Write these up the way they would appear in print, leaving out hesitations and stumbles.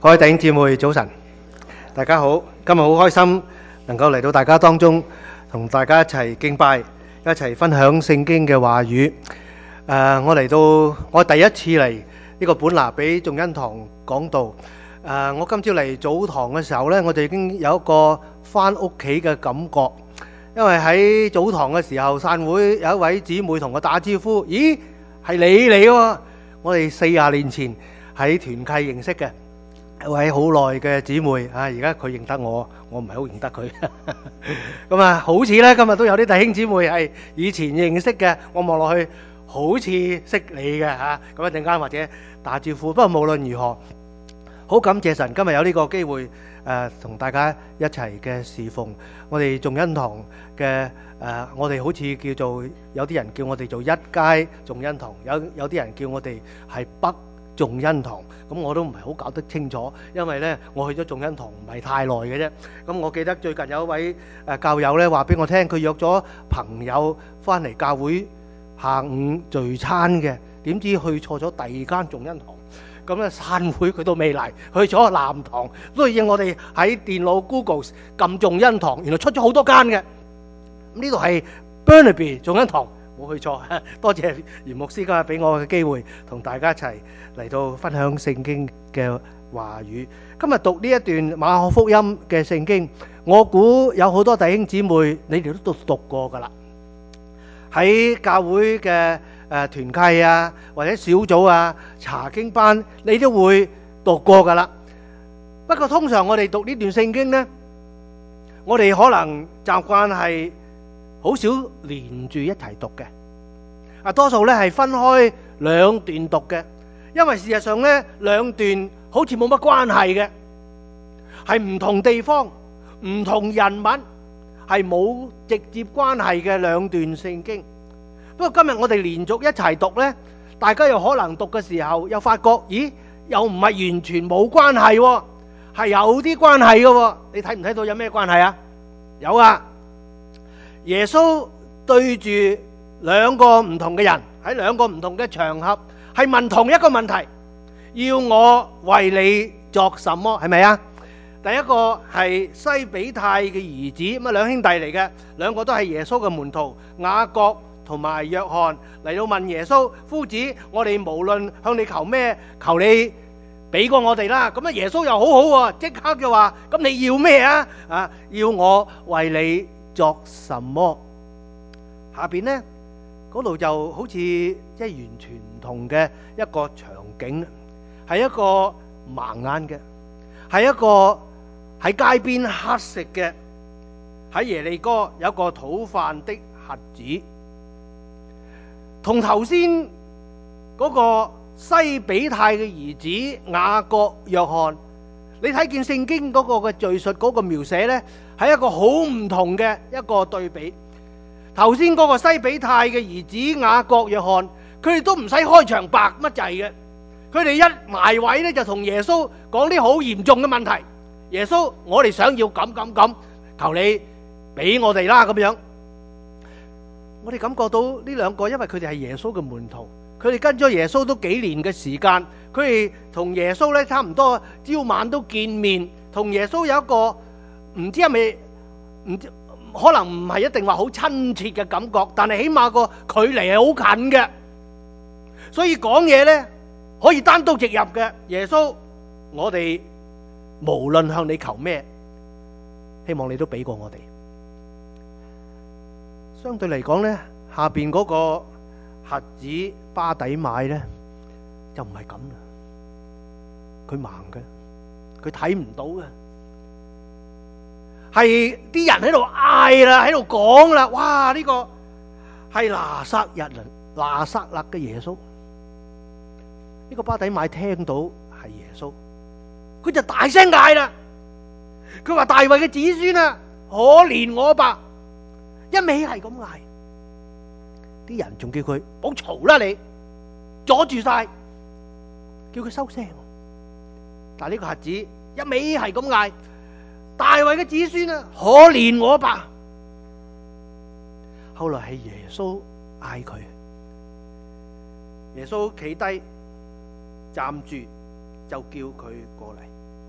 各位弟兄姊妹早晨，大家好。今日好開心能夠嚟到大家當中，同大家一齊敬拜，一齊分享聖經嘅話語。我第一次嚟呢個本拿比眾恩堂講道。我今朝嚟早堂嘅時候呢，我哋已經有一個返屋企嘅感覺，因為喺早堂嘅時候散會有一位姊妹同我打招呼，咦，係你嚟喎？我哋40年前喺團契認識嘅一位好耐嘅姊妹啊，而家佢認得我，我唔係好認得佢。咁啊，好似咧今日都有啲弟兄姊妹係以前認識嘅，我望落去好似識你嘅嚇。咁一陣間或者打招呼。不過無論如何，好感謝神今日有呢個機會同大家一齊嘅侍奉。我哋眾恩堂嘅我哋好似叫做有啲人叫我哋做一街眾恩堂，有啲人叫我哋係北眾恩堂，咁我都唔係好搞得清楚，因為呢我去咗眾恩堂唔係太耐嘅啫。咁我記得最近有一位教友呢話俾我聽，佢約咗朋友翻嚟教會下午聚餐嘅，點知去錯咗第二間眾恩堂。咁咧散會佢都未嚟，去咗南堂。所以我哋喺電腦 Google 撳眾恩堂，原來出咗好多間嘅。呢度係 Burnaby 眾恩堂，冇去錯。多謝袁牧師今日俾我嘅機會，同大家一齊嚟到分享聖經嘅話語。今日讀呢一段馬可福音嘅聖經，我估有好多弟兄姊妹你哋都讀過噶啦。喺教會嘅團契啊，或者小組啊、查經班，你都會讀過噶啦。不過通常我哋讀呢段聖經呢，我哋可能習慣係好少連住一齊讀嘅，多數咧係分開兩段讀嘅，因為事實上咧兩段好似冇乜關係嘅，係唔同地方、唔同人物，係冇直接關係嘅兩段聖經。不過今日我哋連續一齊讀呢，大家又可能讀嘅時候又發覺，咦，又唔係完全冇關係喎，係有啲關係嘅喎。你睇唔睇到有咩關係啊？有啊！耶穌對住兩個唔同嘅人，喺兩個唔同嘅場合，係問同一個問題：要我為你作什麼？係咪啊？第一個係西比泰嘅兒子，咁啊兩兄弟嚟嘅，兩個都係耶穌嘅門徒，雅各同埋約翰嚟到問耶穌：夫子，我哋無論向你求咩，求你俾過我哋啦。咁啊耶穌又好好喎，即刻就話：咁你要咩啊？要我為你作什麼？下邊呢嗰度就好似即係完全唔同嘅一個場景，係一個盲眼嘅，係一個喺街邊乞食嘅，喺耶利哥有一個討飯的瞎子，同頭先嗰個西比泰嘅兒子雅各、約翰，你睇見聖經嗰個嘅敘述嗰個描寫呢，係一個好唔同嘅一個對比。頭先嗰個西比泰嘅兒子雅各、約翰，佢哋都唔使開場白乜滯嘅，佢哋一埋位呢，就同耶穌講啲好嚴重嘅問題。耶穌，我哋想要咁，求你俾我哋啦咁樣。我哋感覺到呢兩個，因為佢哋係耶穌嘅門徒，佢哋跟咗耶穌都幾年嘅時間，佢哋同耶穌呢差唔多朝晚都見面，同耶穌有一個唔知係咪唔知，可能唔係一定話好親切嘅感覺，但係起碼個距離係好近嘅，所以講嘢呢可以單刀直入嘅。耶穌，我哋無論向你求咩，希望你都俾過我哋。相對嚟講呢，下邊嗰個瞎子巴底買呢就唔係咁啦，佢盲嘅，佢睇唔到嘅，係啲人喺度嗌啦，喺度講啦，哇！呢個係拿撒勒嘅耶穌。呢個巴底買聽到係耶穌，佢就大聲嗌啦，佢話：大衛嘅子孫啊，可憐我吧！一味係咁嗌，啲人仲叫佢好嘈啦，你阻住晒，叫佢收聲。但係呢個瞎子一味係咁嗌：大衛嘅子孫啊，可憐我吧！後來係耶穌嗌佢，耶穌企低站住就叫佢過嚟。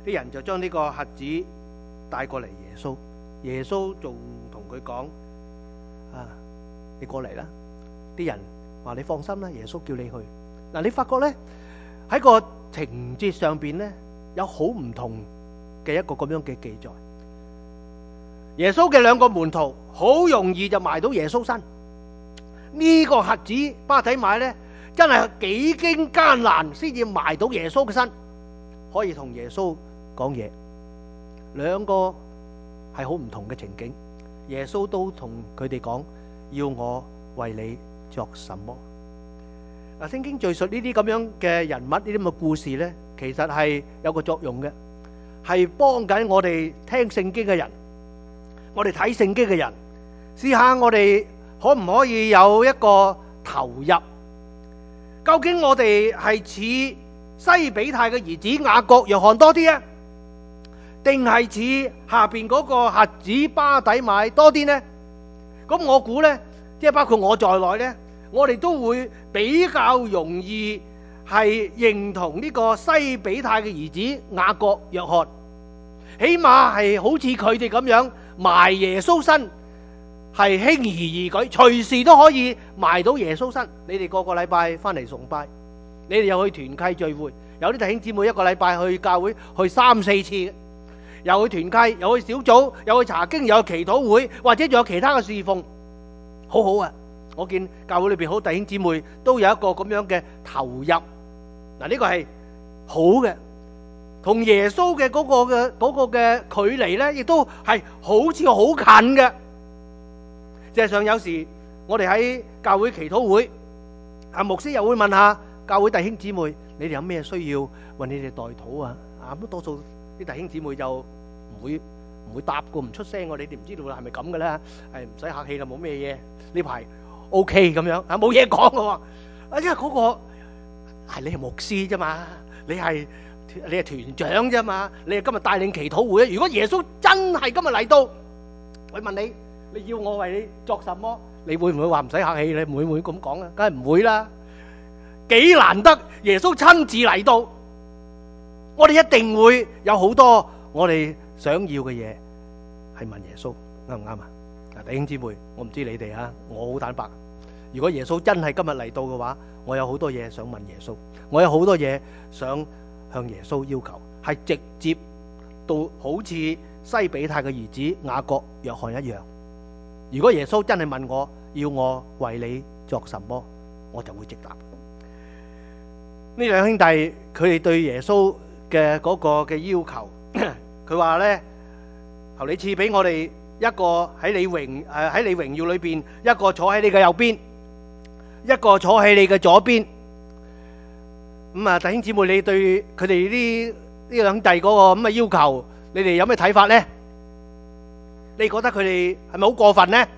啲人就將呢個瞎子帶過嚟耶穌，耶穌仲同佢講：你過嚟啦！啲人話：你放心啦，耶穌叫你去。嗱，你發覺咧喺個情節上邊咧有好唔同嘅一個咁樣嘅記載。耶穌嘅兩個門徒好容易就埋到耶穌身。呢個瞎子巴底買咧真係幾經艱難先至埋到耶穌嘅身，可以同耶穌講嘢。兩個係好唔同嘅情景，耶穌都同佢哋講：要我為你作什麼？嗱，聖經敘述呢啲咁樣嘅人物，呢啲咁嘅故事咧，其實係有個作用嘅，係幫緊我哋聽聖經嘅人，我哋睇聖經嘅人，試下我哋可唔可以有一個投入？究竟我哋係似西比泰嘅兒子雅各、約翰多啲啊，定係似下邊嗰個瞎子巴底買多啲呢？咁我估呢，即係包括我在內呢，我哋都會比較容易係認同呢個西比泰嘅兒子雅各、約翰，起碼係好似佢哋咁樣埋耶穌身，係輕而易舉，隨時都可以埋到耶穌身。你哋個個禮拜翻嚟崇拜，你哋又去團契聚會，有啲弟兄姊妹一個禮拜去教會去3、4次，又去團契，又去小組，又去查經，又去祈禱會，或者仲有其他嘅侍奉，好好啊！我見教會裏邊好弟兄姊妹都有一個咁樣嘅投入，嗱，呢個係好嘅，同耶穌嘅嗰個嘅距離咧，亦都係好似好近嘅。事實上有時我哋喺教會祈禱會，牧師又會問下教會弟兄姊妹：你哋有咩需要為你哋代禱啊？咁多數啲弟兄姊妹就唔會答過，唔出聲。你哋唔知道係咪咁嘅咧？係唔使客氣啦，冇咩嘢。呢排 OK 咁樣冇嘢講嘅喎。因為嗰個係你係牧師啫嘛，你係團長啫嘛，你係今日帶領祈禱會。如果耶穌真係今日嚟到，佢問你：你要我為你作什麼？你會唔會話唔使客氣？你會唔會咁講啊？梗係唔會啦！幾難得耶穌親自嚟到，我哋一定會有好多我哋想要嘅嘢係問耶穌，啱唔啱啊？嗱，弟兄姊妹，我唔知你哋啊，我好坦白。如果耶穌真係今日嚟到嘅話，我有好多嘢想問耶穌，我有好多嘢想向耶穌要求，係直接到好似西比泰嘅兒子雅各、約翰一樣。如果耶穌真係問我，要我為你作什麼，我就會直答。呢兩兄弟佢哋對耶穌嘅嗰個嘅要求，佢話咧：求你賜俾我哋一個喺你榮耀裏邊，一個坐喺你嘅右邊，一個坐喺你嘅左邊。咁啊，弟兄姊妹，你對佢哋呢兩兄弟嗰個咁嘅要求，你哋有咩睇法咧？你覺得佢哋係咪好過分咧？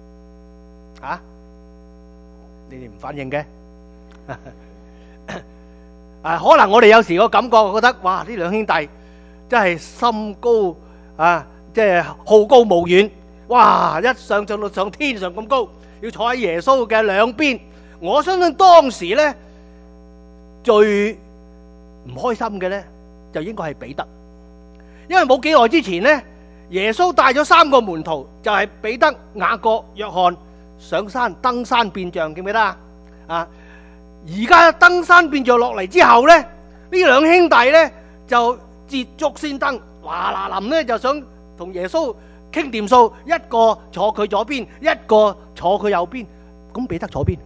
你哋唔反應嘅？可能我哋有時個感覺覺得，哇！呢兩兄弟真係心高即係好高騖遠，哇！一上到上天上咁高，要坐喺耶穌嘅兩邊。我相信當時咧最唔開心嘅咧，就應該係彼得，因為冇幾耐之前咧，耶穌帶咗3個門徒，就係彼得、雅各、約翰上山登山變像，記唔記得啊？而家登山變像落嚟之後咧，呢兩兄弟咧就捷足先登，嗱嗱臨咧就想同耶穌傾掂數，一個坐佢左邊，一個坐佢右邊。咁彼得坐邊？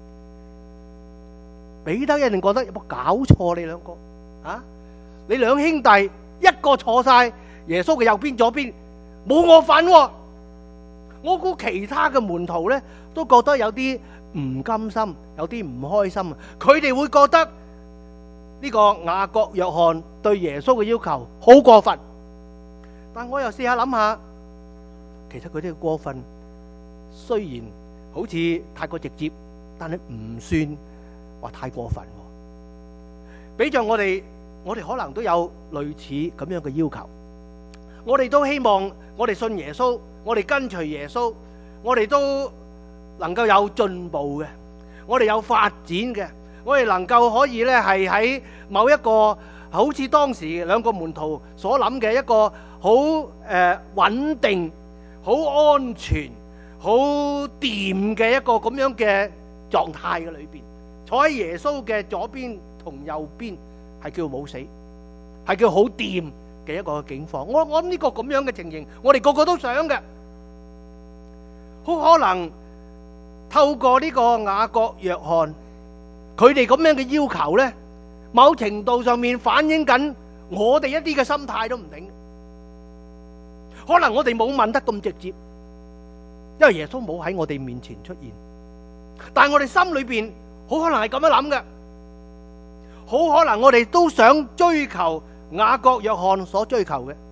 彼得一定覺得有冇搞錯？你兩個你兩兄弟一個坐晒耶穌嘅右邊左邊，冇我份喎。我估其他嘅門徒咧都覺得有啲唔甘心，有啲唔開心。佢哋會覺得呢個雅各、約翰對耶穌嘅要求好過分。但我又試下諗下，其實佢哋嘅過分雖然好似太過直接，但係唔算話太過分。比著我哋可能都有類似咁樣嘅要求。我哋都希望我哋信耶穌，我哋跟隨耶穌，我哋都能夠有進步嘅，我哋有發展嘅，我哋能夠可以咧係喺某一個好似當時兩個門徒所諗嘅一個好穩定、好安全、好掂嘅一個咁樣嘅狀態嘅裏邊，坐喺耶穌嘅左邊同右邊，係叫冇死，係叫好掂嘅一個境況。我諗呢個咁樣嘅情形，我哋個個都想嘅。好可能透過呢個雅各、約翰佢哋咁樣嘅要求呢，某程度上面反映緊我哋一啲嘅心態都唔定。可能我哋冇問得咁直接，因為耶穌冇喺我哋面前出現，但係我哋心裏邊好可能係咁樣諗嘅。好可能我哋都想追求雅各、約翰所追求嘅，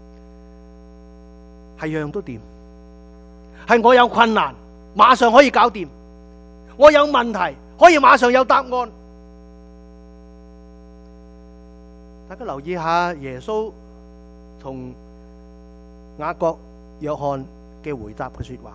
係樣樣都掂，係我有困難馬上可以搞掂，我有問題可以馬上有答案。大家留意下耶穌同雅各、約翰嘅回答嘅說話。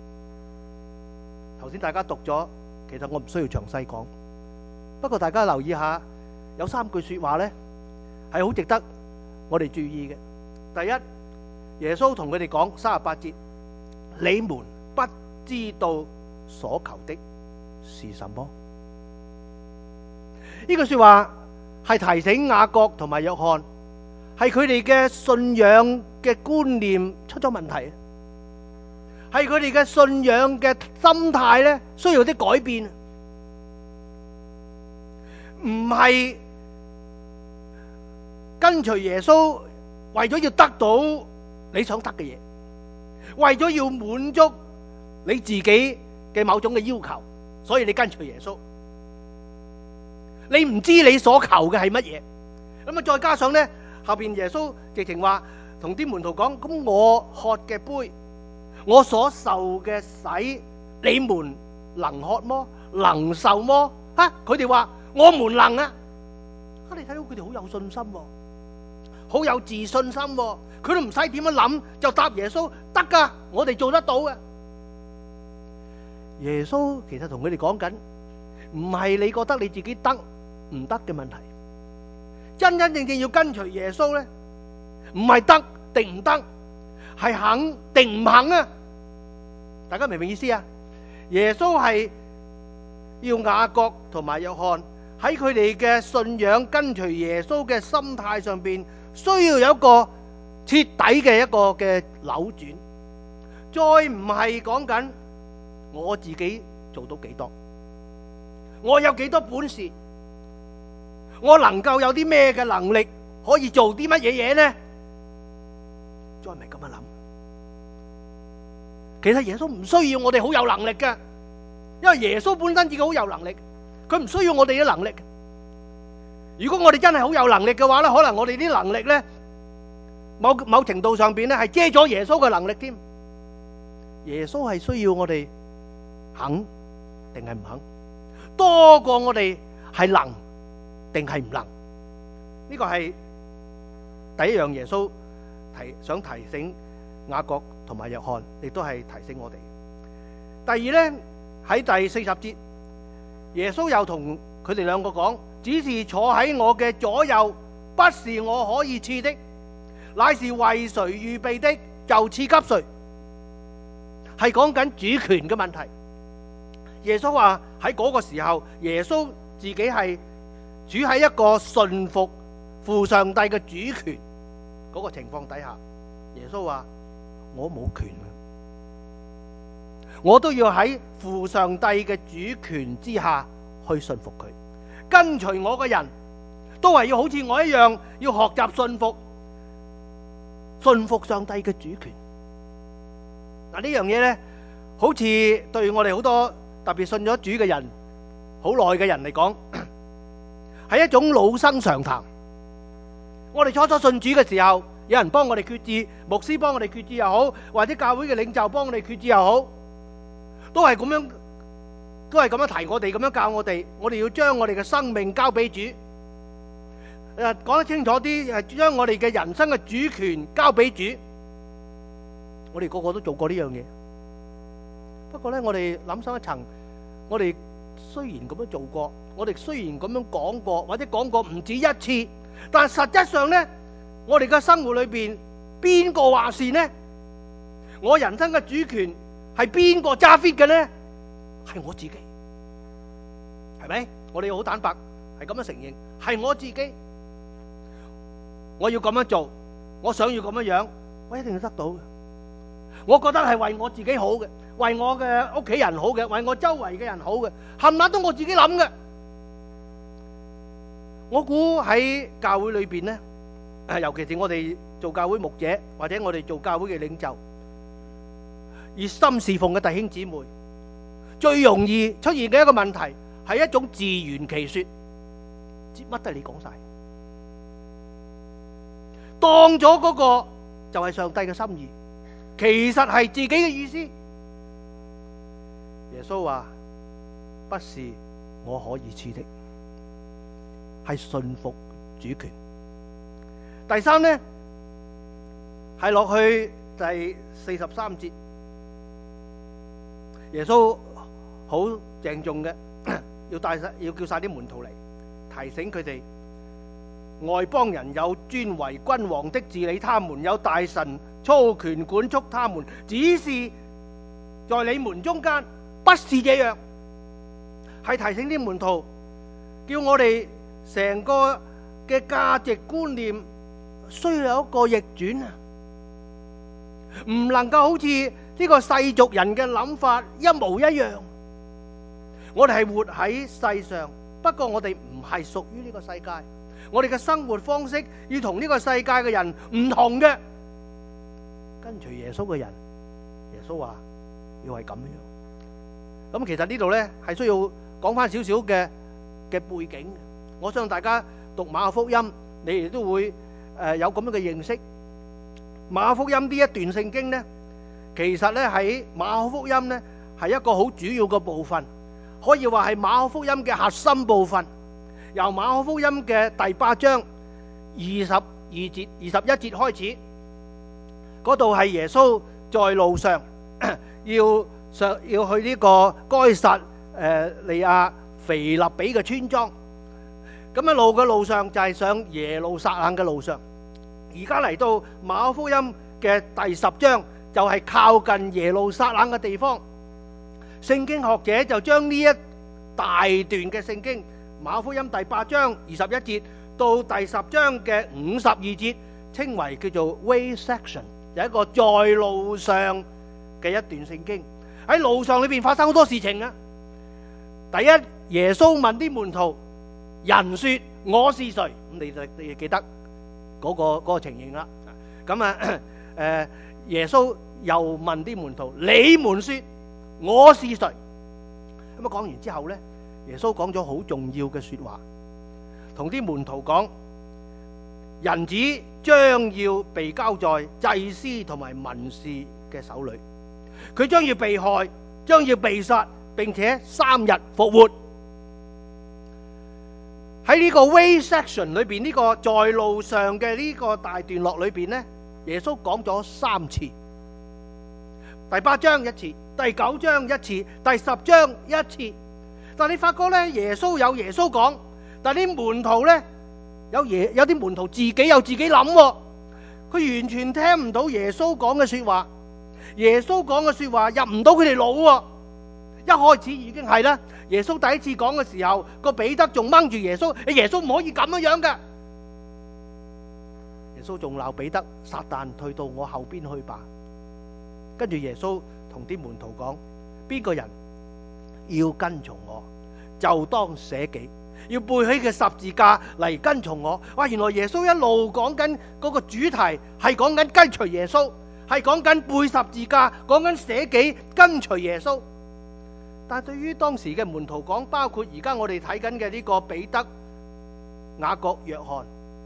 頭先大家讀咗，其實我唔需要詳細講，不過大家留意下，有三句說話呢係好值得我哋注意嘅。第一，耶穌同佢哋講38節，你們不知道所求的是什麼。呢句說話係提醒雅各同埋約翰，係佢哋嘅信仰嘅觀念出咗問題，係佢哋嘅信仰嘅心態咧需要啲改變，唔係跟隨耶穌為咗要得到你想得嘅嘢，為咗要滿足你自己嘅某種嘅要求，所以你跟隨耶穌。你唔知你所求嘅係乜嘢，咁啊再加上咧後邊耶穌直情話同啲門徒講，咁我喝嘅杯，我所受嘅洗，你們能喝麼？能受麼？佢哋話我們能啊！你睇到佢哋好有信心，好有自信心，佢都唔使點樣諗就答耶穌得噶，我哋做得到嘅。耶穌其實同佢哋講緊，唔係你覺得你自己得唔得嘅問題，真真正正要跟隨耶穌咧，唔係得定唔得，係肯定唔肯啊！大家明唔明意思啊？耶穌係要雅各同埋約翰喺佢哋嘅信仰跟隨耶穌嘅心態上邊，需要有一個徹底嘅一個嘅扭轉，再唔係講緊我自己做到幾多，我有幾多本事，我能夠有啲咩嘅能力可以做啲乜嘢嘢呢？再唔係咁樣諗。其實耶穌唔需要我哋好有能力嘅，因為耶穌本身自己好有能力，佢唔需要我哋嘅能力。如果我哋真係好有能力嘅話咧，可能我哋啲能力咧，某程度上邊咧係遮咗耶穌嘅能力添。耶穌係需要我哋肯定係唔肯，多過我哋係能定係唔能。呢個係第一樣耶穌想提醒雅各同埋約翰，亦都係提醒我哋。第二呢，喺第40節，耶穌又同佢哋兩個講，只是坐喺我嘅左右，不是我可以賜的，乃是為誰預備的就賜給誰。係講緊主權嘅問題。耶穌話喺嗰個時候，耶穌自己係主喺一個順服父上帝嘅主權嗰個情況底下，耶穌話我冇權，我都要喺父上帝嘅主權之下去順服佢。跟隨我嘅人都係要好似我一樣，要學習順服上帝嘅主權。嗱，呢樣嘢呢，好似對我哋好多特別信咗主嘅人好耐嘅人嚟講，係一種老生常談。我哋初初信主嘅時候，有人幫我哋決志，牧師幫我哋決志又好，或者教會嘅領袖幫我哋決志又好，都係咁樣提我哋，咁樣教我哋。我哋要將我哋嘅生命交俾主。講得清楚啲，係將我哋嘅人生嘅主權交俾主。我哋個個都做過呢樣嘢。不過呢，我哋諗深一層，我哋雖然咁樣做過，我哋雖然咁樣講過，或者講過唔止一次， 但實質上呢，我哋嘅生活裏邊邊個話事呢？我人生嘅主權係邊個揸 fit 嘅呢？係我自己，係咪？我哋要好坦白，係咁樣承認，係我自己。我要咁樣做，我想要咁樣樣，我一定要得到嘅。我覺得係為我自己好嘅，為我嘅屋企人好嘅，為我周圍嘅人好嘅，冚唪唥都我自己諗嘅。我估喺教會裏邊呢，尤其是我哋做教會牧者，或者我哋做教會嘅領袖，熱心侍奉嘅弟兄姊妹，最容易出現嘅一個問題係一種自圓其說，乜都係你講晒，當咗嗰個就係上帝嘅心意，其實係自己嘅意思。耶穌話：不是我可以賜的，係順服主權。第三呢，係落去第43節，耶穌好鄭重嘅要叫晒啲門徒嚟，提醒佢哋，外邦人有尊為君王的治理他們，有大臣操權管束他們，只是在你們中間不是這樣。係提醒啲門徒，叫我哋成個嘅價值觀念需要有一個逆轉啊！唔能夠好似呢個世俗人嘅諗法一模一樣。我哋係活喺世上，不過我哋唔係屬於呢個世界。我哋嘅生活方式要同呢個世界嘅人唔同嘅。跟隨耶穌嘅人，耶穌話要係咁樣。咁其實呢度呢係需要講翻少少嘅背景。我相信大家讀馬可福音，你哋都會有咁樣嘅認識。馬可福音呢一段聖經呢，其實呢喺馬可福音呢係一個好主要嘅部分，可以話係馬可福音嘅核心部分。由馬可福音嘅第8章22節、21節開始，嗰度係耶穌在路上要去呢個該撒利亞腓立比嘅村莊。咁一路嘅路上就係上耶路撒冷嘅路上。而家嚟到馬可福音嘅第10章，就係靠近耶路撒冷嘅地方。聖經學者就將呢一大段嘅聖經，馬可福音第8章21節到第10章嘅52節，稱為叫做 way section， 有一個在路上嘅一段聖經。喺路上裏邊發生好多事情啊！第一，耶穌問啲門徒：人說我是誰？咁你就記得嗰個情形啦。咁耶穌又問啲門徒：你們說我是誰？咁講完之後呢，耶穌講咗好重要嘅說話，同啲門徒講：人子將要被交在祭司同埋文士嘅手裏，佢將要被害，將要被殺，並且3日復活。喺呢個 way section 裏邊，呢個在路上嘅呢個大段落裏邊呢，耶穌講咗3次。第8章一次，第9章一次，第10章一次。但你發覺呢，耶穌有耶穌講，但啲門徒呢，有啲門徒自己有自己諗，佢完全聽唔到耶穌講嘅說話。耶穌講嘅說話入唔到佢哋腦。一開始已經係啦。耶穌第一次講嘅時候，個彼得仲掹住耶穌，耶穌唔可以咁樣嘅。耶穌仲鬧彼得：撒旦退到我後邊去吧。跟住耶穌同啲門徒講：邊個人要跟從我，就當捨己，要背起嘅十字架嚟跟從我。哇！原來耶穌一路講緊嗰個主題係講緊跟隨耶穌，係講緊背十字架，講緊捨己跟隨耶穌。但係對於當時嘅門徒講，包括而家我哋睇緊嘅呢個彼得、雅各、約翰，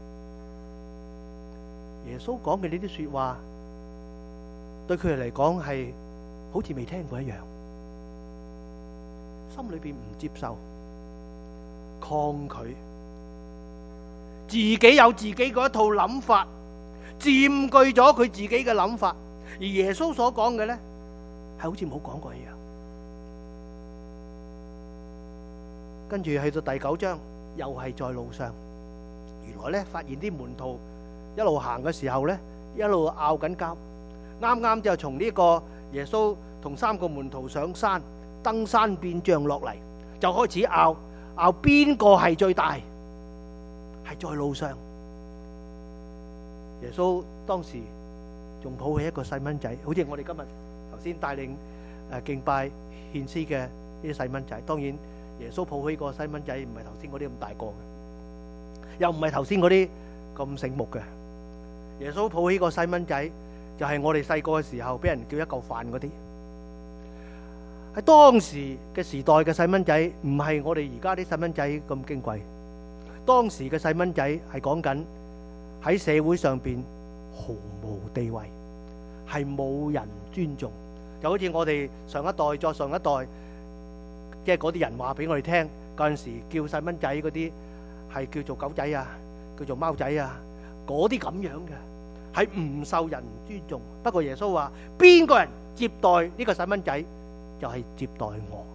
耶穌講嘅呢啲說話，對佢哋嚟講係好似未聽過一樣，心裏邊唔接受、抗拒，自己有自己嗰一套諗法，佔據咗佢自己嘅諗法，而耶穌所講嘅呢，係好似冇講過一樣。跟住去到第9章，又係在路上， 原來咧發現啲門徒一路行嘅時候咧，一路拗緊交，啱啱就從呢個耶穌同3個門徒上山登山變像落嚟，就開始拗邊個係最大，係在路上。耶穌當時仲抱起一個細蚊仔，好似我哋今日頭先帶領敬拜獻詩嘅呢啲細蚊仔。當然耶穌抱起個細蚊仔唔係頭先嗰啲咁大個嘅，又唔係頭先嗰啲咁醒目嘅。耶穌抱起個細蚊仔，就係我哋細個嘅時候俾人叫一嚿飯嗰啲。喺當時嘅時代嘅細蚊仔，唔係我哋而家啲細蚊仔咁矜貴。當時嘅細蚊仔係講緊喺社會上邊毫無地位，係冇人尊重。就好似我哋上一代再上一代，即係嗰啲人話俾我哋聽，嗰陣時叫細蚊仔嗰啲係叫做狗仔啊，叫做貓仔啊，嗰啲咁樣嘅，係唔受人尊重。不過耶穌話，邊個人接待呢個細蚊仔，就係接待我。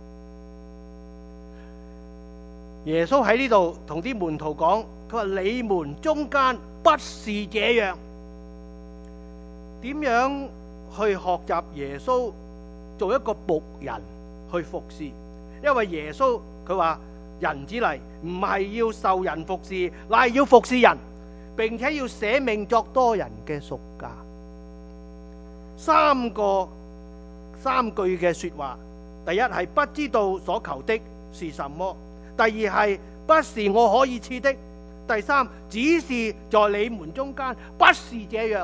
耶穌喺呢度同啲門徒講，佢話你們中間不是這樣。點樣去學習耶穌做一個僕人去服侍？因為耶穌佢話人子嚟唔係要受人服侍，乃係要服侍人，並且要捨命作多人嘅贖價。三句嘅說話，第一係不知道所求的是什麼，第二係不是我可以賜的，第三只是在你們中間不是這樣。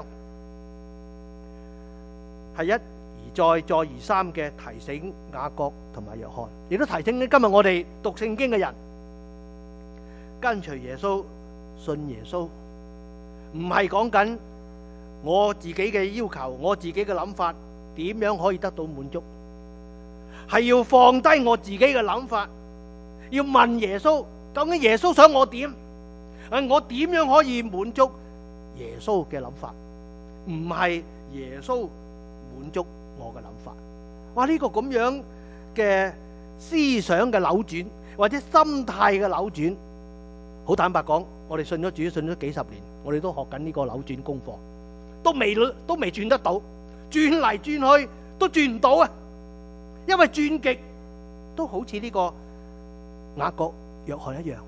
係一而再再而三嘅提醒雅各同埋約翰，亦都提醒今日我哋讀聖經嘅人，跟隨耶穌信耶穌，唔係講緊我自己嘅要求，我自己嘅諗法點樣可以得到滿足，係要放低我自己嘅諗法，要問耶穌究竟耶穌想我點，我點樣可以滿足耶穌嘅諗法，唔係耶穌滿足我嘅諗法。哇！呢個咁樣嘅思想嘅扭轉或者心態嘅扭轉，好坦白講，我哋信咗主信咗幾十年，我哋都學緊呢個扭轉功課，都未轉得到，轉嚟轉去都轉唔到啊！因為轉極都好似呢個雅各約翰一樣，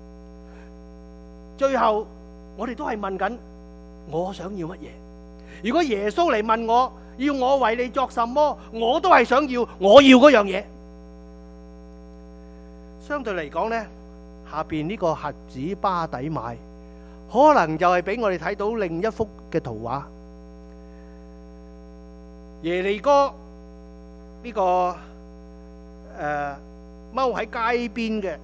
最後我哋都係問緊我想要乜嘢。如果耶穌嚟問我，要我為你作什麼，我都係想要我要嗰樣嘢。相對嚟講呢，下邊呢個瞎子巴底買，可能就係俾我哋睇到另一幅嘅圖畫。耶利哥呢個踎喺街邊嘅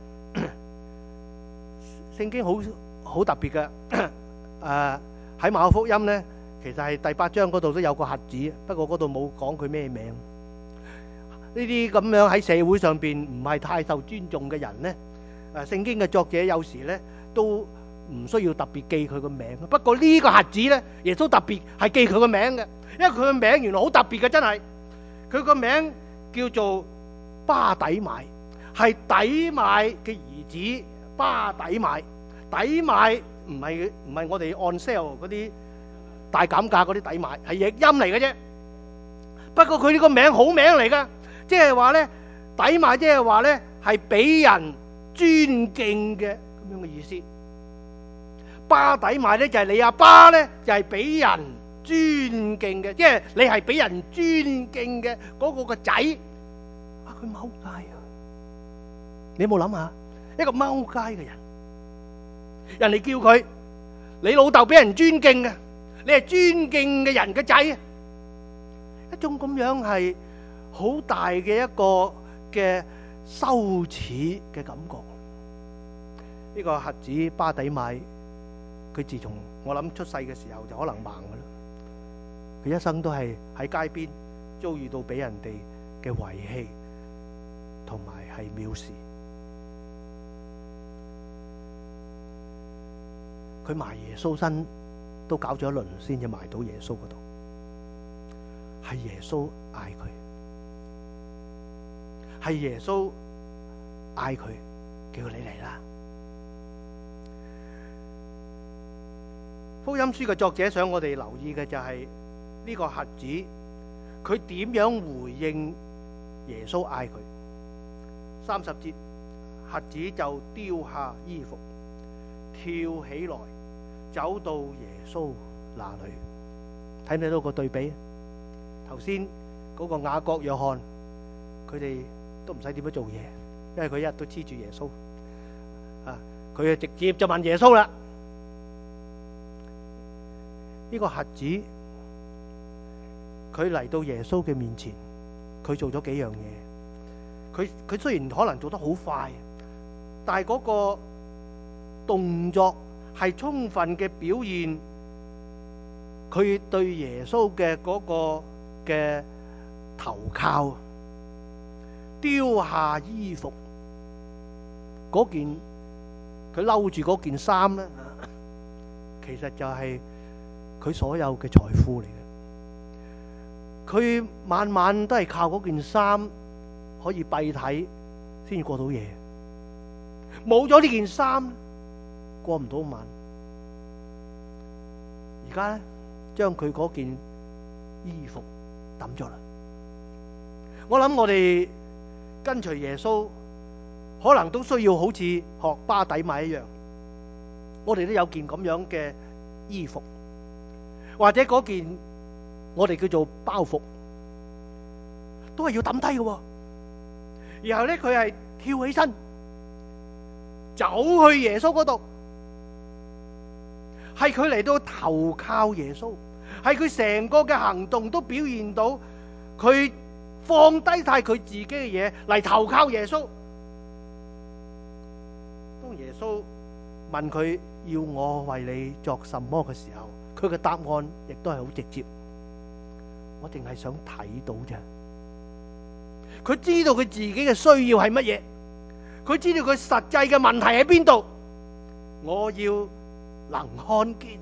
聖經好特別嘅，喺馬可福音呢，其實係第8章嗰度都有個瞎子，不過嗰度冇講佢咩名。呢啲咁樣喺社會上邊唔係太受尊重嘅人呢，聖經嘅作者有時呢都唔需要特別記佢個名。不過呢個瞎子呢，耶穌特別係記佢個名嘅，因為佢個名原來好特別嘅，真係佢個名叫做巴底買，係底買嘅兒子巴底買。底買唔係我哋按 sale 嗰啲大減價嗰啲抵買，係譯音嚟嘅啫。不過佢呢個名好名嚟噶，即係話咧抵買，即係話咧係俾人尊敬嘅咁樣嘅意思。巴底買咧就係你阿爸咧就係俾人尊敬嘅，即係你係俾人尊敬嘅嗰個個仔。啊，佢踎街啊！你有冇諗下一個踎街嘅人，人哋叫佢你老豆俾人尊敬嘅，你係尊敬嘅人嘅仔，一種咁樣係好大嘅一個嘅羞恥嘅感覺。呢個瞎子巴底買，佢自從我諗出世嘅時候就可能盲噶啦，佢一生都係喺街邊遭遇到俾人哋嘅遺棄同埋係藐視。佢埋耶穌身都搞咗一輪先至埋到耶穌嗰度，係耶穌嗌佢，係耶穌嗌佢，叫佢你嚟啦。 福音書嘅作者想我哋留意嘅就係呢個瞎子，佢點樣回應耶穌嗌佢。30節，瞎子就丟下衣服，跳起來，走到耶穌那裏。睇唔睇到個對比？頭先嗰個雅各約翰，佢哋都唔使點樣做嘢，因為佢一日都黐住耶穌。佢就直接就問耶穌啦。呢個瞎子，佢嚟到耶穌嘅面前，佢做咗幾樣嘢。佢雖然可能做得好快，但係嗰個動作係充分嘅表現佢對耶穌嘅嗰個嘅投靠。丟下衣服，嗰件佢嬲住嗰件衫咧，其實就係佢所有嘅財富嚟嘅。佢晚晚都係靠嗰件衫可以蔽體先至過到夜，冇咗呢件衫過唔到晚。而家咧，將佢嗰件衣服抌咗啦。我諗我哋跟隨耶穌，可能都需要好似學巴底買一樣，我哋都有件咁樣嘅衣服，或者嗰件我哋叫做包袱，都係要抌低嘅。然後咧，佢係跳起身走去耶穌嗰度，係佢嚟到投靠耶穌，係佢成個嘅行動都表現到佢放低晒佢自己嘅嘢嚟投靠耶穌。當耶穌問佢要我為你作什麼嘅時候，佢嘅答案亦都係好直接，我淨係想睇到啫。佢知道佢自己嘅需要係乜嘢，佢知道佢實際嘅問題喺邊度，我要能看見。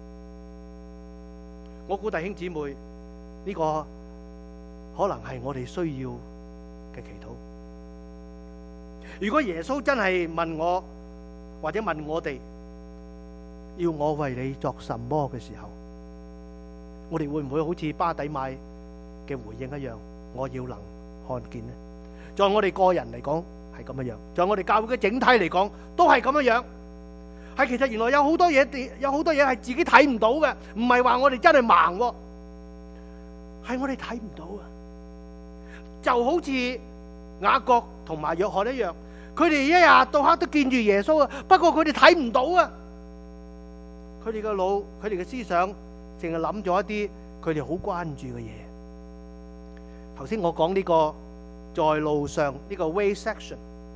我估弟兄姊妹，呢個可能係我哋需要嘅祈禱。如果耶穌真係問我，或者問我哋要我為你作什麼嘅時候，我哋會唔會好似巴底買嘅回應一樣，我要能看見呢？在我哋個人嚟講係咁樣，在我哋教會嘅整體嚟講都係咁樣。係其實原來有好多嘢係自己睇唔到嘅，唔係話我哋真係盲，係我哋睇唔到啊！就好似雅各同埋約翰一樣，佢哋一日到黑都見住耶穌啊，不過佢哋睇唔到啊！佢哋嘅腦，佢哋嘅思想，淨係諗咗一啲佢哋好關注嘅嘢。頭先我講呢個在路上呢個 way section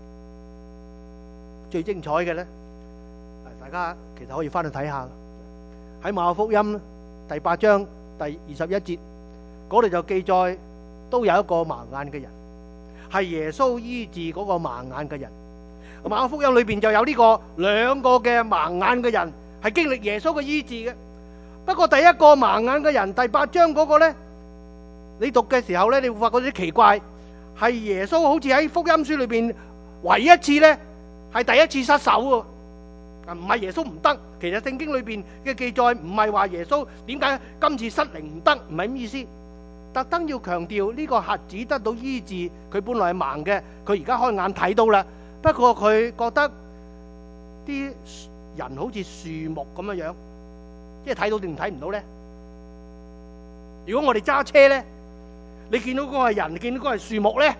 最精彩嘅咧，大家其實可以翻去睇下，喺馬可福音第8章第21節嗰度就記載，都有一個盲眼嘅人，係耶穌醫治嗰個盲眼嘅人。馬可福音裏邊就有呢個兩個嘅盲眼嘅人係經歷耶穌嘅醫治嘅。不過第一個盲眼嘅人第8章嗰個咧，你讀嘅時候咧，你會發覺有啲奇怪，係耶穌好似喺福音書裏邊唯一一次咧係第一次失手喎。唔係耶穌唔得，其實聖經裏邊嘅記載唔係話耶穌點解今次失靈唔得，唔係咁意思。特登要強調呢個瞎子得到醫治，佢本來係盲嘅，佢而家開眼睇到啦。不過佢覺得啲人好似樹木咁樣樣，即係睇到定睇唔到咧？如果我哋揸車咧，你見到嗰個係人，你見到嗰個係樹木咧，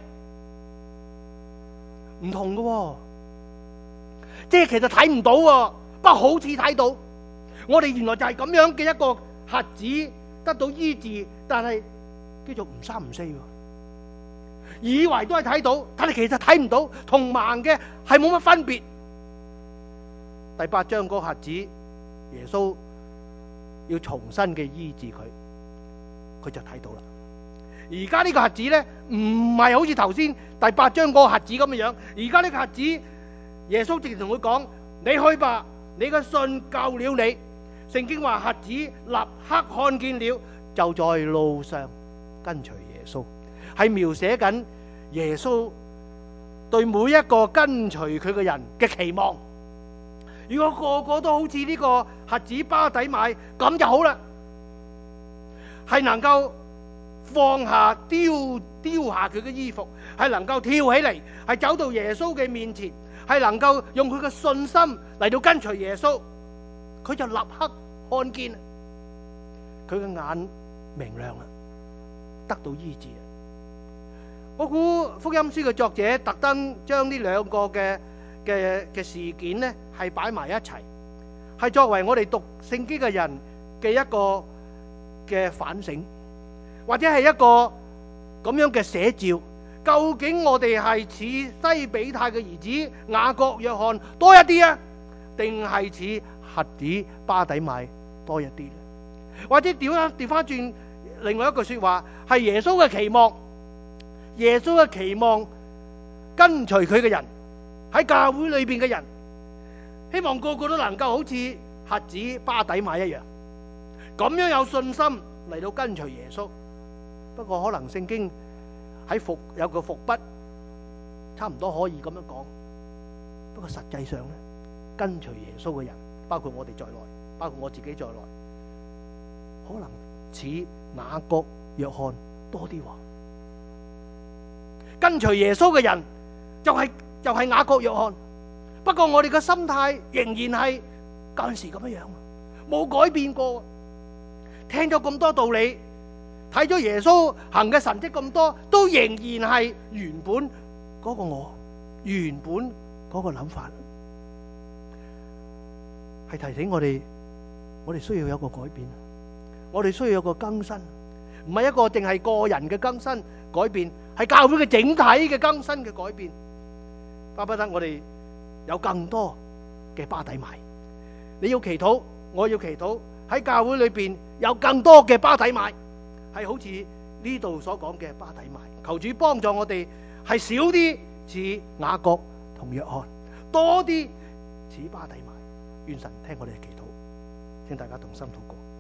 唔同嘅，即係其實睇唔到，不過好似睇到。我哋原來就係咁樣嘅一個瞎子得到醫治，但係叫做唔三唔四，以為都係睇到，但係其實睇唔到，同盲嘅係冇乜分別。第8章嗰個瞎子，耶穌要重新嘅醫治佢，佢就睇到啦。而家呢個瞎子咧，唔係好似頭先第8章嗰個瞎子咁嘅樣。而家呢個瞎子，耶穌直接同佢講：你去吧，你嘅信救了你。聖經話瞎子立刻看見了，就在路上跟隨耶穌，係描寫緊耶穌對每一個跟隨佢嘅人嘅期望。 如果個個都好似呢個瞎子巴底買咁就好啦，係能夠放下丟下佢嘅衣服，係能夠跳起嚟，係走到耶穌嘅面前，係能夠用佢嘅信心嚟到跟隨耶穌，佢就立刻看見，佢嘅眼明亮啦，得到醫治。我估福音書嘅作者特登將呢兩個嘅事件呢係擺埋一齊，係作為我哋讀聖經嘅人嘅一個嘅反省，或者係一個咁樣嘅寫照。究竟我哋係似西比泰嘅兒子雅各約翰多一啲啊，定係似瞎子巴底買多一啲咧？或者調翻轉另外一句說話，係耶穌嘅期望，耶穌嘅期望跟隨佢嘅人，喺教會裏邊嘅人，希望個個都能夠好似瞎子巴底買一樣，咁樣有信心嚟到跟隨耶穌。不過可能聖經喺有個伏筆，差唔多可以咁樣講。不過實際上咧，跟隨耶穌嘅人，包括我哋在內，包括我自己在內，可能似雅各約翰多啲。跟隨耶穌嘅人就係雅各約翰。不過我哋嘅心態仍然係嗰陣時咁樣，冇改變過。聽咗咁多道理，睇咗耶穌行嘅神蹟咁多，都仍然係原本嗰個我，原本嗰個諗法，係提醒我哋需要有個改變，我哋需要有個更新，唔係一個淨係個人嘅更新改變，係教會嘅整體嘅更新嘅改變。巴不得我哋有更多嘅巴底買，你要祈禱，我要祈禱，喺教會裏邊有更多嘅巴底買，係好似呢度所講嘅巴底買。求主幫助我哋，係少啲似雅各同約翰，多啲似巴底買。願神聽我哋嘅祈禱，請大家同心禱告。